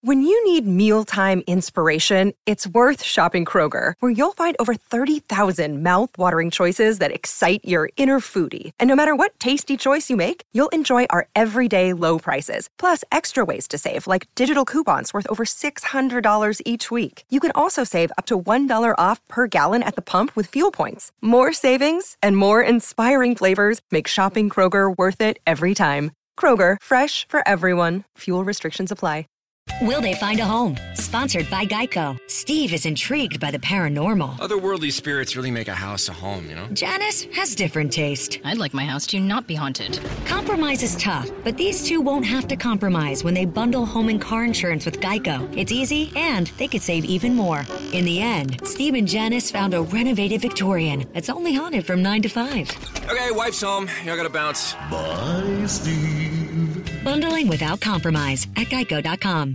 When you need mealtime inspiration, it's worth shopping Kroger, where you'll find over 30,000 mouth-watering choices that excite your inner foodie. And no matter what tasty choice you make, you'll enjoy our everyday low prices, plus extra ways to save, like digital coupons worth over $600 each week. You can also save up to $1 off per gallon at the pump with fuel points. More savings and more inspiring flavors make shopping Kroger worth it every time. Kroger, fresh for everyone. Fuel restrictions apply. Will they find a home? Sponsored by Geico. Steve is intrigued by the paranormal. Otherworldly spirits really make a house a home, you know? Janice has different taste. I'd like my house to not be haunted. Compromise is tough, but these two won't have to compromise when they bundle home and car insurance with Geico. It's easy, and they could save even more. In the end, Steve and Janice found a renovated Victorian that's only haunted from 9 to 5. Okay, wife's home. I gotta bounce. Bye, Steve. Bundling without compromise at Geico.com.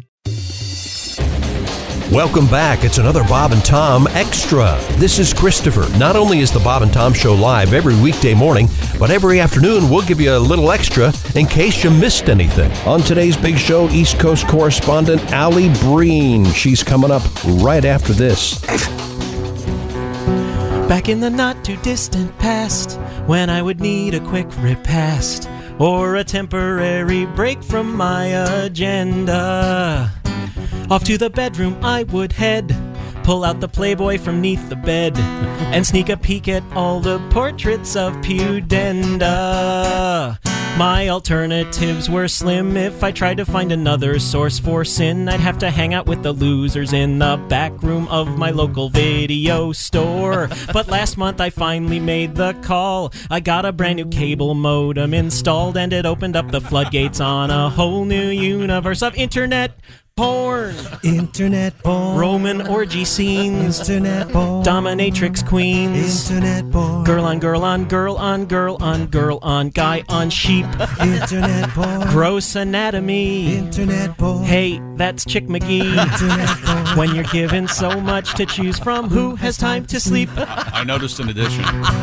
Welcome back. It's another Bob and Tom Extra. This is Christopher. Not only is the Bob and Tom Show live every weekday morning, but every afternoon we'll give you a little extra in case you missed anything. On today's big show, East Coast correspondent Allie Breen. She's coming up right after this. Back in the not-too-distant past, when I would need a quick repast or a temporary break from my agenda, off to the bedroom I would head, pull out the Playboy from 'neath the bed, and sneak a peek at all the portraits of Pudenda. My alternatives were slim. If I tried to find another source for sin, I'd have to hang out with the losers in the back room of my local video store. But last month I finally made the call. I got a brand new cable modem installed, and it opened up the floodgates on a whole new universe of internet porn. Internet porn. Roman orgy scenes. Internet porn. Dominatrix queens. Internet porn. Girl on girl on girl on girl on girl on guy on sheep. Internet porn. Gross anatomy. Internet porn. Hey, that's Chick McGee. Internet porn. When you're given so much to choose from, who has time to sleep? I noticed an addition.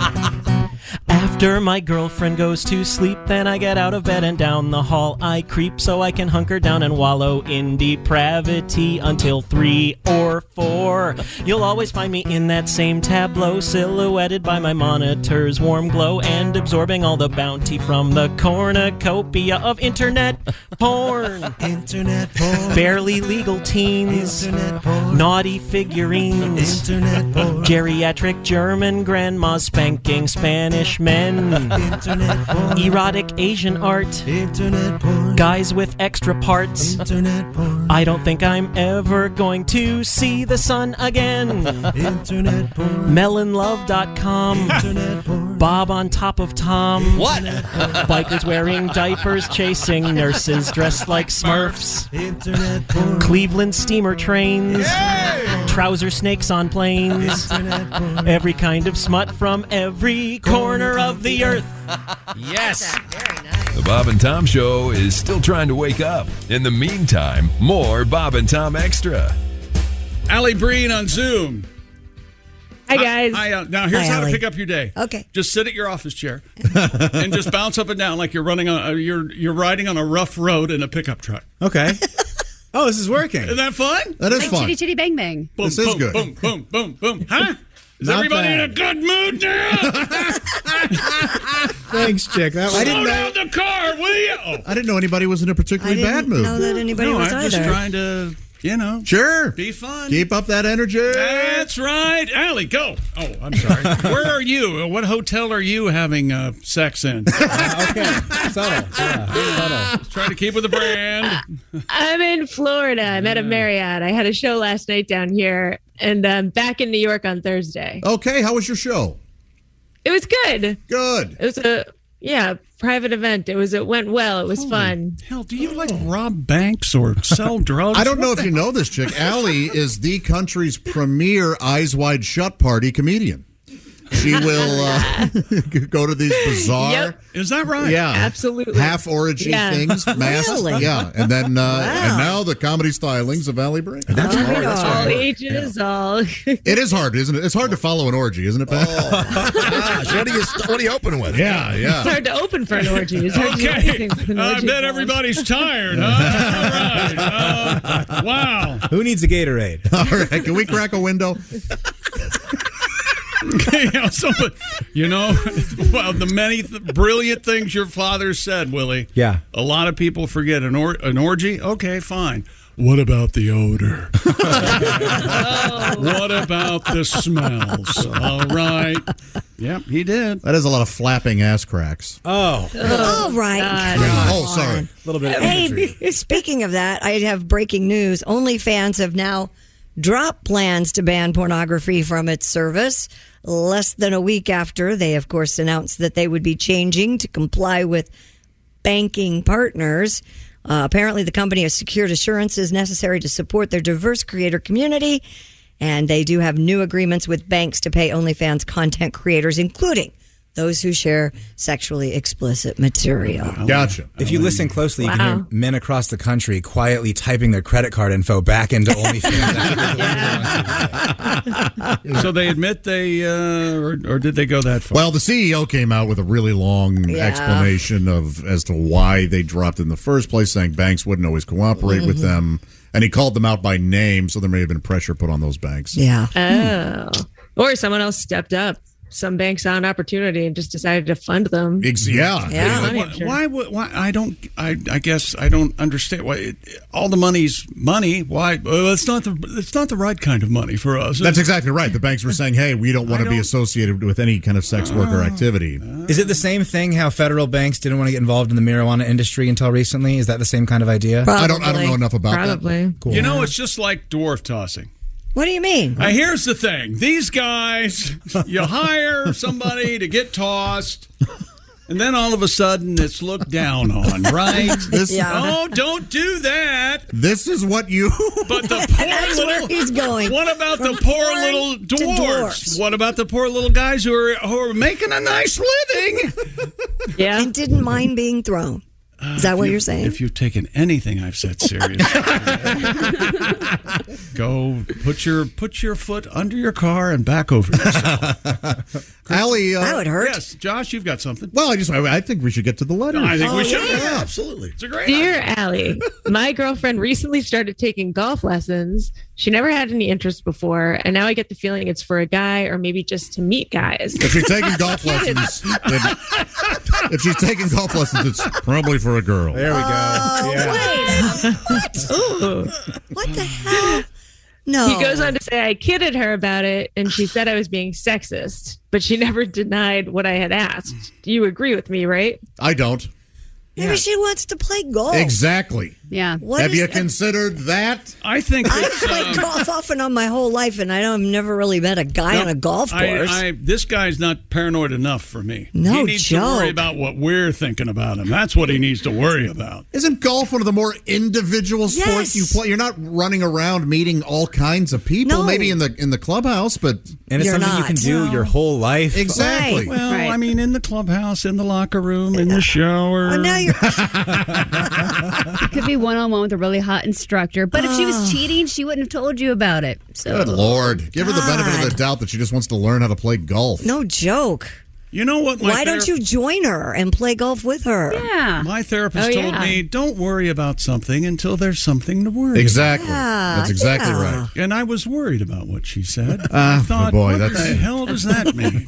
After my girlfriend goes to sleep, then I get out of bed and down the hall I creep, so I can hunker down and wallow in depravity until 3 or 4. You'll always find me in that same tableau, silhouetted by my monitor's warm glow and absorbing all the bounty from the cornucopia of internet porn. Internet porn. Barely legal teens. Internet porn. Naughty figurines. Internet porn. Geriatric German grandmas spanking Spanish men. Internet porn. Erotic Asian art. Internet porn. Guys with extra parts. Internet porn. I don't think I'm ever going to see the sun again. Internet porn. Melonlove.com. Internet porn. Bob on top of Tom. What? Bikers wearing diapers chasing nurses dressed like Smurfs. Internet porn. Cleveland steamer trains. Yay! Trouser snakes on planes. Internet porn. Every kind of smut from every corner of the earth. Yes. The Bob and Tom Show is still trying to wake up. In the meantime, more Bob and Tom Extra. Allie Breen on Zoom. Hi, guys. Hi, now, here's how to pick up your day. Okay. Just sit at your office chair and just bounce up and down like you're running on you're riding on a rough road in a pickup truck. Okay. Oh, this is working. Isn't that fun? That is Like fun. chitty chitty bang bang. Boom, This is boom, good. Boom, boom, boom, boom. Huh? Is Not everybody bad. in a good mood now? Thanks, Chick. That was, Slow down the car, will you? Oh. I didn't know anybody was in a particularly bad mood. know that anybody No, was I'm either. just trying to, Sure. be fun. Keep up that energy. That's right. Allie, go. Oh, I'm sorry. Where are you? What hotel are you having sex in? Okay. Subtle. Yeah. Subtle. Trying to keep with the brand. I'm in Florida. I'm at a Marriott. I had a show last night down here, and I'm back in New York on Thursday. Okay. How was your show? It was good. Good. It was a private event. It went well. It was fun. Hell, do you like rob banks or sell drugs? I don't know if you know this, Chick. Allie is the country's premier Eyes Wide Shut party comedian. She will go to these bizarre. Yep. Is that right? Yeah, absolutely. Half orgy things, masks. Really? Yeah, and then and now the comedy stylings of Allie Brink. That's hard. All ages, all. It is hard, isn't it? It's hard to follow an orgy, isn't it, Pat? Gosh, what do you open with? Yeah. It's hard to open for an orgy. It's hard to do Okay. anything with an I orgy. bet everybody's tired, huh? All right. Wow. Who needs a Gatorade? All right, can we crack a window? Well, the many brilliant things your father said, Willie. Yeah. A lot of people forget an orgy. Okay, fine. What about the odor? What about the smells? All right. Yep, he did. That is a lot of flapping ass cracks. Oh. All right. Sorry. A little bit of Hey, speaking of that, I have breaking news. OnlyFans have now dropped plans to ban pornography from its service. Less than a week after they, of course, announced that they would be changing to comply with banking partners. Apparently, the company has secured assurances necessary to support their diverse creator community, and they do have new agreements with banks to pay OnlyFans content creators, including those who share sexually explicit material. Gotcha. If you listen closely, you can hear men across the country quietly typing their credit card info back into OnlyFans. So they admit they, or did they go that far? Well, the CEO came out with a really long explanation as to why they dropped in the first place, saying banks wouldn't always cooperate with them. And he called them out by name, so there may have been pressure put on those banks. Yeah. Oh. Or someone else stepped up. Some banks saw an opportunity and just decided to fund them. Why I guess I don't understand why all the money's money. Why? Well, it's not the right kind of money for us. That's exactly right. The banks were saying, "Hey, we don't want to be associated with any kind of sex worker activity." Is it the same thing? How federal banks didn't want to get involved in the marijuana industry until recently? Is that the same kind of idea? I don't know enough about that. Cool. You know, it's just like dwarf tossing. What do you mean? Here's the thing. These guys, you hire somebody to get tossed, and then all of a sudden it's looked down on, right? Oh, don't do that. This is what you... But the poor little... he's going. What about the poor little dwarfs? What about the poor little guys who are making a nice living? Yeah. And didn't mind being thrown. Is that what you're saying? If you've taken anything I've said seriously, go put your foot under your car and back over yourself. Allie, that would hurt. Yes, Josh, you've got something. Well, I think we should get to the letter. I think we should. Yeah, absolutely. It's a great Dear idea. Allie, my girlfriend recently started taking golf lessons. She never had any interest before, and now I get the feeling it's for a guy or maybe just to meet guys. If she's taking golf lessons, it's probably for a girl. There we go. What the hell? No. He goes on to say, I kidded her about it, and she said I was being sexist, but she never denied what I had asked. Do you agree with me, right? I don't. Maybe she wants to play golf. Exactly. Yeah. Have you considered that? I think I've played golf off and on my whole life, and I've never really met a guy on a golf course. This guy's not paranoid enough for me. No he needs joke. to worry about what we're thinking about him. That's what he needs to worry about. Isn't golf one of the more individual sports you play? You're not running around meeting all kinds of people. No. Maybe in the clubhouse, but And it's something you can do your whole life. Exactly. Well, I mean, in the clubhouse, in the locker room, in the shower. Oh, now you're. It could be one-on-one with a really hot instructor, but if she was cheating, she wouldn't have told you about it. So. Good Lord. Give her the benefit of the doubt that she just wants to learn how to play golf. No joke. You know what? Why don't you join her and play golf with her? Yeah. My therapist told me, don't worry about something until there's something to worry Exactly. Yeah, That's exactly right. And I was worried about what she said. I thought, boy, what the hell does that mean?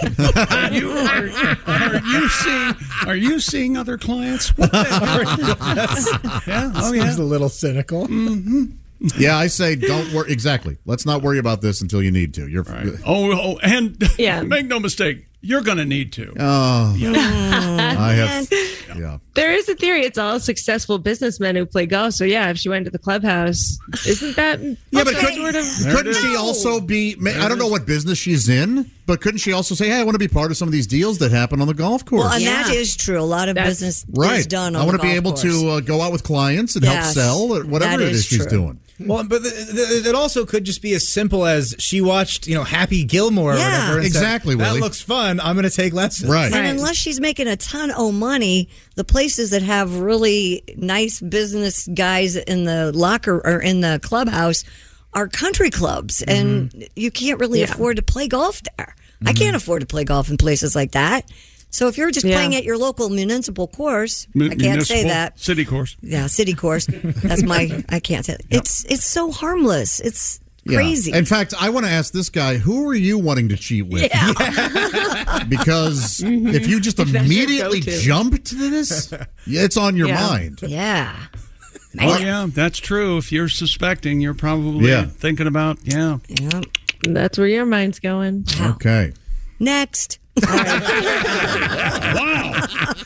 Are you seeing other clients? What the hell? Yeah. Oh, yeah. Seems a little cynical. Mm-hmm. Yeah, I say don't worry. Exactly. Let's not worry about this until you need to. You're right. Oh, and make no mistake, you're going to need to. Oh, yeah. I have. Yeah. There is a theory it's all successful businessmen who play golf. So, yeah, if she went to the clubhouse, isn't that... Yeah, but couldn't she also be... I don't know what business she's in, but couldn't she also say, hey, I want to be part of some of these deals that happen on the golf course? Well, and that is true. A lot of business is done on I want the to be able golf course. to go out with clients and help sell or whatever it is she's doing. Well, but it also could just be as simple as she watched, Happy Gilmore or whatever. And exactly, said, that Willie. looks fun. I'm going to take lessons. Right. And unless she's making a ton of money, the places that have really nice business guys in the locker or in the clubhouse are country clubs, and you can't really afford to play golf there. I can't afford to play golf in places like that. So if you're just playing at your local municipal course, I can't say that. City course. Yeah, city course. That's I can't say that. It's so harmless. It's crazy. In fact, I want to ask this guy, who are you wanting to cheat with? Because if you just immediately jump to this, it's on your mind. Yeah. Oh, yeah, that's true. If you're suspecting, you're probably thinking about, That's where your mind's going. Okay. Next. Wow.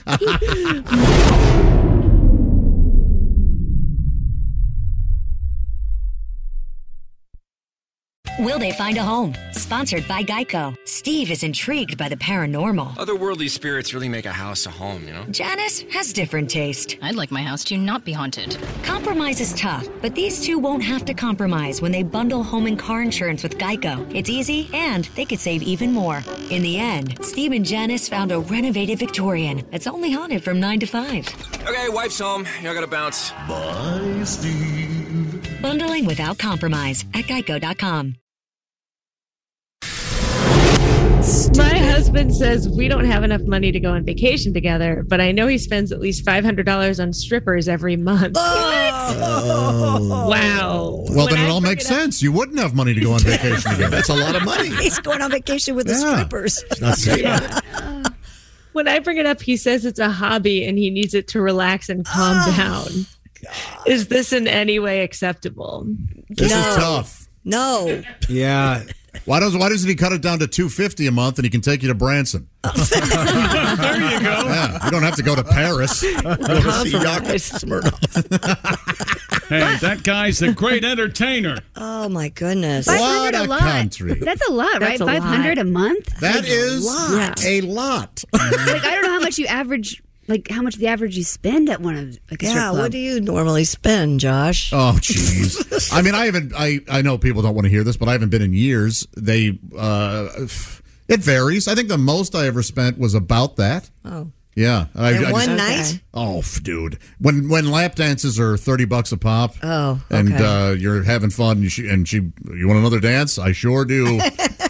Will they find a home? Sponsored by Geico. Steve is intrigued by the paranormal. Otherworldly spirits really make a house a home, you know? Janice has different taste. I'd like my house to not be haunted. Compromise is tough, but these two won't have to compromise when they bundle home and car insurance with Geico. It's easy, and they could save even more. In the end, Steve and Janice found a renovated Victorian that's only haunted from 9 to 5. Okay, wife's home. I gotta bounce. Bye, Steve. Bundling without compromise at geico.com. My husband says we don't have enough money to go on vacation together, but I know he spends at least $500 on strippers every month. Oh. Wow. Well, then it all makes sense. You wouldn't have money to go on vacation together. That's a lot of money. He's going on vacation with the strippers. Not safe. When I bring it up, he says it's a hobby and he needs it to relax and calm down. God. Is this in any way acceptable? This is tough. No. Yeah. Why doesn't he cut it down to $250 a month and he can take you to Branson? There you go. Yeah, you don't have to go to Paris. Hey, that guy's a great entertainer. Oh my goodness! What $500 a country. That's a lot, right? $500 a month. That is a lot. Like I don't know how much you average. Like how much the average you spend at one of a strip club. What do you normally spend, Josh? Oh, jeez. I mean, I know people don't want to hear this, but I haven't been in years. It varies. I think the most I ever spent was about that. Oh. Yeah. In one night? Oh, dude. When lap dances are $30 a pop. Oh, okay. And you're having fun, you want another dance? I sure do.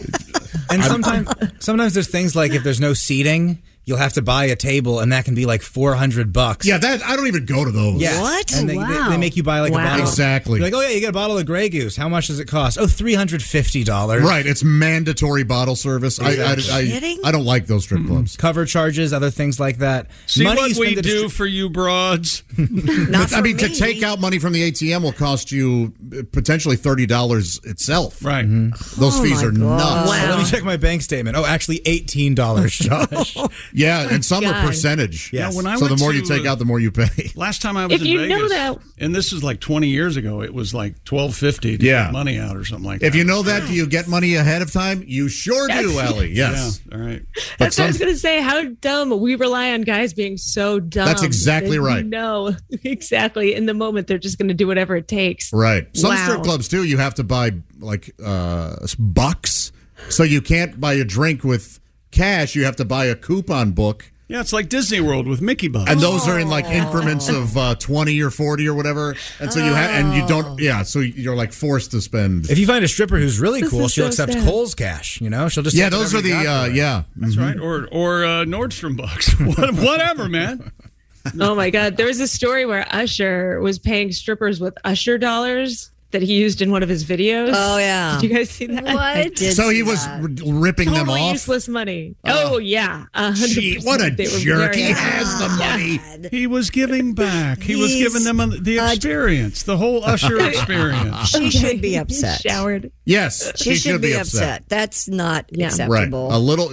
And sometimes there's things like if there's no seating, you'll have to buy a table, and that can be like $400. Yeah, I don't even go to those. Yeah. What? And they make you buy like a bottle. Exactly. You're like, oh yeah, you get a bottle of Grey Goose. How much does it cost? Oh, $350. Right, it's mandatory bottle service. Exactly. I don't like those strip clubs. Cover charges, other things like that. See money what you spend we at a do for you broads. To take out money from the ATM will cost you potentially $30 itself. Right. Those fees are nuts. Wow. Let me check my bank statement. Oh, actually $18, Josh. Yeah, and some are percentage. Yes. When I so the went more to, you take out, the more you pay. Last time I was If in you Vegas, know that- and this is like 20 years ago, it was like $12.50 to get money out or something like that. If you know that, do you get money ahead of time? You sure do, Ellie. Yes. Yeah, all right. That's what I was going to say. How dumb. We rely on guys being so dumb. That's exactly that right. No, exactly. In the moment, they're just going to do whatever it takes. Right. Some Wow. strip clubs, too, you have to buy like bucks. So you can't buy a drink with cash. You have to buy a coupon book. Yeah, it's like Disney World with Mickey bucks. And those are in like increments of 20 or 40 or whatever. And so you don't, so you're like forced to spend. If you find a stripper who's really This cool, is she'll so accept sad. Kohl's cash. She'll just take those are whatever you got for her. That's right. Or Nordstrom bucks. Whatever, man. Oh my God. There was a story where Usher was paying strippers with Usher dollars that he used in one of his videos. Oh, yeah. Did you guys see that? What? So he was ripping them Totally off. useless money. Oh, yeah. 100%. Gee, what a They were jerk. very He happy. has the money. He was giving back. He was giving them the experience, the whole Usher experience. She should be upset. He showered. Yes, She should be upset. That's not Right. acceptable. A little,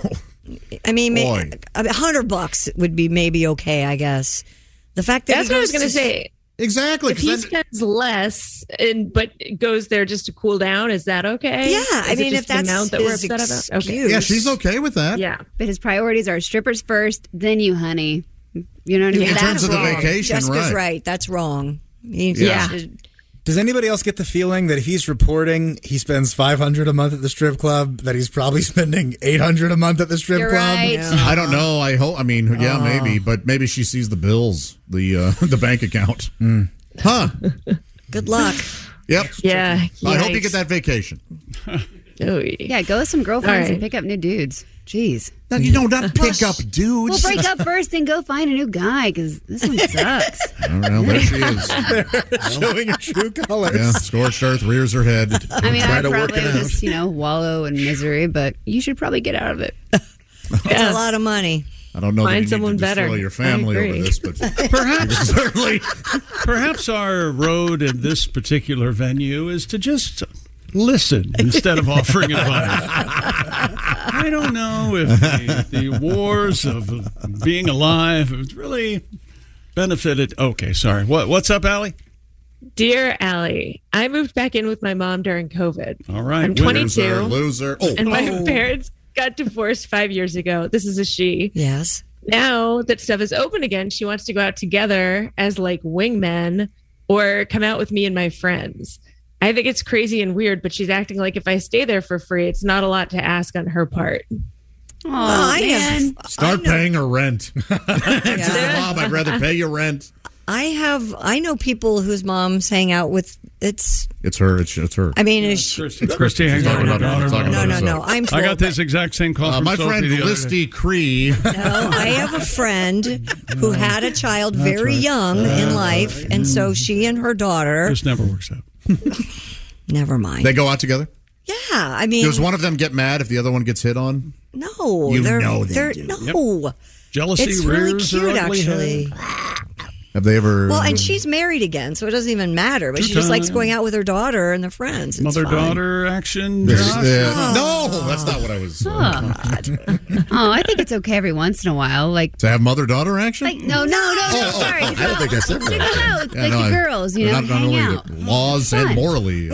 I mean, Boy. $100 would be maybe okay, I guess. The fact that That's what I was going to say. Exactly. If he spends less but goes there just to cool down, is that okay? Yeah, Is I it mean, just if that's the amount that we're his upset about. Okay. excuse. Yeah, she's okay with that. Yeah. But his priorities are strippers first, then you, honey. You know what I mean? In terms of the vacation, Jessica's right. right. That's wrong. Yeah. Does anybody else get the feeling that if he's reporting he spends $500 a month at the strip club, that he's probably spending $800 a month at the strip You're club? right. Yeah. I don't know. I hope. I mean, yeah, maybe, but maybe she sees the bills, the bank account. Huh? Good luck. Yep. Yeah. I hope you yikes. get that vacation. Oh, Yeah, go with some girlfriends All right. and pick up new dudes. Jeez. No, you know, not pick up dudes. Well, break up first and go find a new guy because this one sucks. Oh, well, there she is. Showing her true colors. Yeah, scorched earth rears her head. I mean, Try I'd to work probably it out. just, wallow in misery, but you should probably get out of it. It's a lot of money. I don't know that Find you need someone to destroy better. your family I over agree. this, but Perhaps our road in this particular venue is to just listen instead of offering advice. I don't know if the wars of being alive has really benefited. Okay, sorry. What's up, Allie? Dear Allie, I moved back in with my mom during COVID. All right. I'm 22. Loser. And my parents got divorced 5 years ago. This is a she. Yes. Now that stuff is open again, she wants to go out together as like wingmen or come out with me and my friends. I think it's crazy and weird, but she's acting like if I stay there for free, it's not a lot to ask on her part. Oh, man. Start paying her rent. Tell your mom, I'd rather pay your rent. I know people whose moms hang out with. It's her. It's her. I mean, It's Christy hanging out with her daughter. No. I'm I got told, this exact same call from my Sophie friend the other day. Listy Cree. No, I have a friend who had a child very young in life, and so she and her daughter. This never works out. Never mind. They go out together? Yeah, I mean, Does one of them get mad if the other one gets hit on? no, You they're, know they they're do. no. Jealousy It's really rears her cute, ugly actually. head. Have they ever? Well, and she's married again, so it doesn't even matter. But she just likes going out with her daughter and their friends. It's fine. Mother-daughter action. There's- Josh? No, that's not what I was. Oh, I think it's okay every once in a while. Like, To have mother-daughter action? like no, sorry. I don't think that's ever Single out, Yeah, like no, the girls, they're not hang only out. the laws and fun. morally.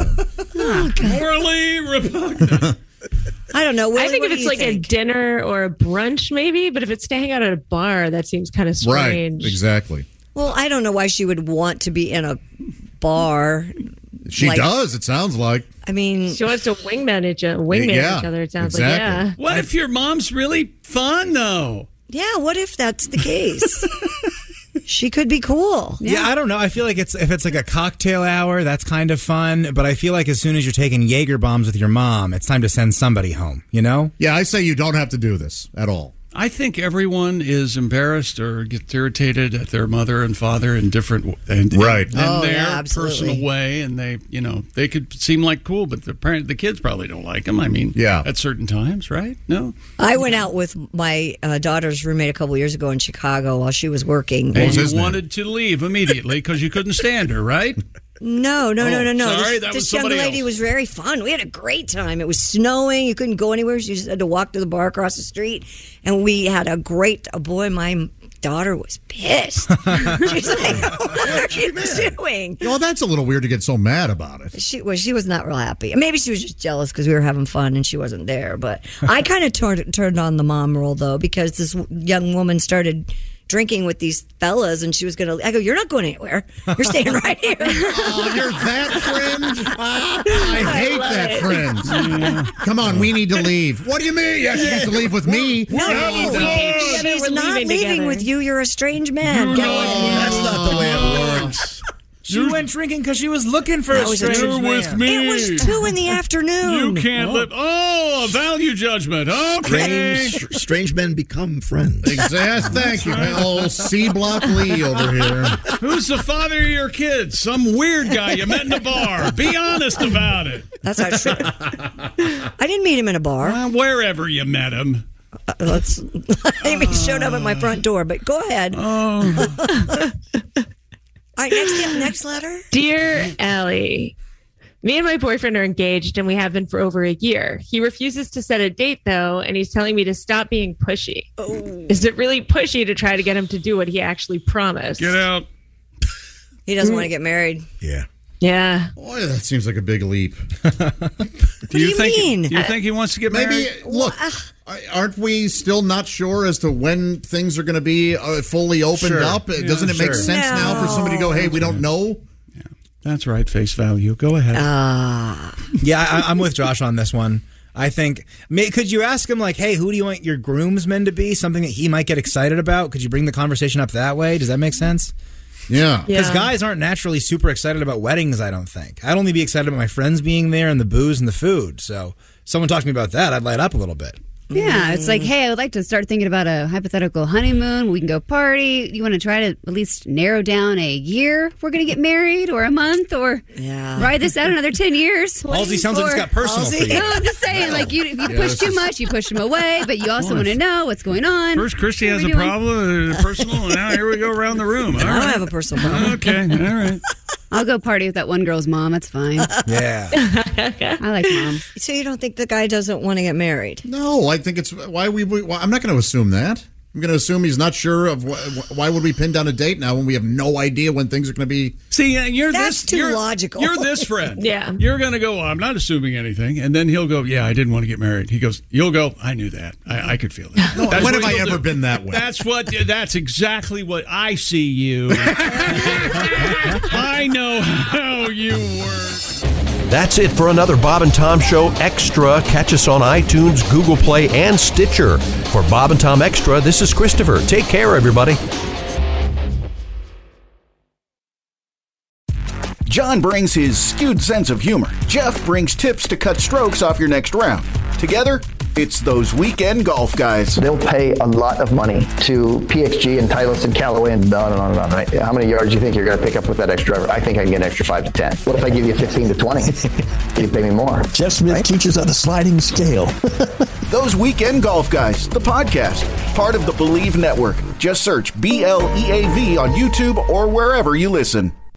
Morally repugnant. I don't know. Willie, I think what if do it's you like a think? dinner or a brunch, maybe, but if it's to hang out at a bar, that seems kind of Right, strange. exactly. Well, I don't know why she would want to be in a bar. She Like- does, it sounds like. I mean, She wants to wingman each other. Yeah, Each other. It sounds exactly. like What if your mom's really fun, though? yeah, what if that's the case? She could be cool. Yeah, I don't know. I feel like if it's like a cocktail hour, that's kind of fun. But I feel like as soon as you're taking Jaeger bombs with your mom, it's time to send somebody home. You know? Yeah, I say you don't have to do this at all. I think everyone is embarrassed or gets irritated at their mother and father in different and Right. in Oh, their yeah, absolutely. personal way, and they could seem like cool, but the kids probably don't like them. I mean, Yeah. at certain times, right? No, I went out with my daughter's roommate a couple years ago in Chicago while she was working. and was you his name? wanted to leave immediately because you couldn't stand her, right? No. sorry, that This was young somebody lady else. was very fun. We had a great time. It was snowing. You couldn't go anywhere. You just had to walk to the bar across the street. And we had a great, boy, my daughter was pissed. She's like, what are you doing? Well, that's a little weird to get so mad about it. She was not real happy. Maybe she was just jealous because we were having fun and she wasn't there. But I kind of turned on the mom role, though, because this young woman started drinking with these fellas and she was going to, I go, you're not going anywhere. You're staying right here. Oh, you're that friend? I hate love that it. friend. Come on, we need to leave. What do you mean? Yeah, she needs to leave with me. Together, She's we're not leaving leaving together. with you. You're a strange man. Get away. That's not the way it works. She went drinking because she was looking for That a was a strange true man. with me. It was 2 in the afternoon. You can't live. Oh, a value judgment. Okay. Strange men become friends. Exactly. Thank you. Oh, C Block Lee over here. Who's the father of your kids? Some weird guy you met in a bar. Be honest about it. That's not true. I didn't meet him in a bar. Well, wherever you met him. Let's. Maybe he showed up at my front door. But go ahead. All right, next letter. Dear Allie, me and my boyfriend are engaged and we have been for over a year. He refuses to set a date though, and he's telling me to stop being pushy. Oh. Is it really pushy to try to get him to do what he actually promised? Get out. He doesn't want to get married. Yeah. Yeah. Boy, that seems like a big leap. Do you mean? Do you think he wants to get Maybe, married? look, aren't we still not sure as to when things are going to be fully opened Sure. up? Doesn't it make sure. sense now for somebody to go, hey, we don't know? That's right, face value. Go ahead. Yeah, I'm with Josh on this one. I think, could you ask him, like, hey, who do you want your groomsmen to be? Something that he might get excited about? Could you bring the conversation up that way? Does that make sense? Yeah. Because guys aren't naturally super excited about weddings, I don't think. I'd only be excited about my friends being there and the booze and the food. So someone talk to me about that, I'd light up a little bit. Yeah, it's like, hey, I would like to start thinking about a hypothetical honeymoon. We can go party. You want to try to at least narrow down a year we're going to get married, or a month, or ride this out another 10 years? Halsey sounds like it's got personal for you. No, I'm just saying, like, if you push too much, you push them away, but you also want to know what's going on. First, Christy has a problem, personal, and now here we go around the room. I don't have a personal problem. Okay, all right. I'll go party with that one girl's mom. That's fine. Yeah. I like moms. So you don't think the guy doesn't want to get married? No, I think it's why I'm not going to assume that. I'm going to assume he's not sure of why would we pin down a date now when we have no idea when things are going to be. See, That's too logical. You're this friend. Yeah. You're going to go, well, I'm not assuming anything. And then he'll go, yeah, I didn't want to get married. You'll go, I knew that. I could feel that. No, when have I ever been that way? That's exactly what I see you. I know how you work. That's it for another Bob and Tom Show Extra. Catch us on iTunes, Google Play, and Stitcher. For Bob and Tom Extra, this is Christopher. Take care, everybody. John brings his skewed sense of humor. Jeff brings tips to cut strokes off your next round. Together, it's those weekend golf guys. They'll pay a lot of money to PXG and Titleist and Callaway and on and on and on, right? How many yards do you think you're going to pick up with that extra driver? I think I can get an extra 5 to 10. What if I give you 15 to 20? You pay me more. Jeff Smith teaches on a sliding scale. Those Weekend Golf Guys, the podcast, part of the Believe Network. Just search BLEAV on YouTube or wherever you listen.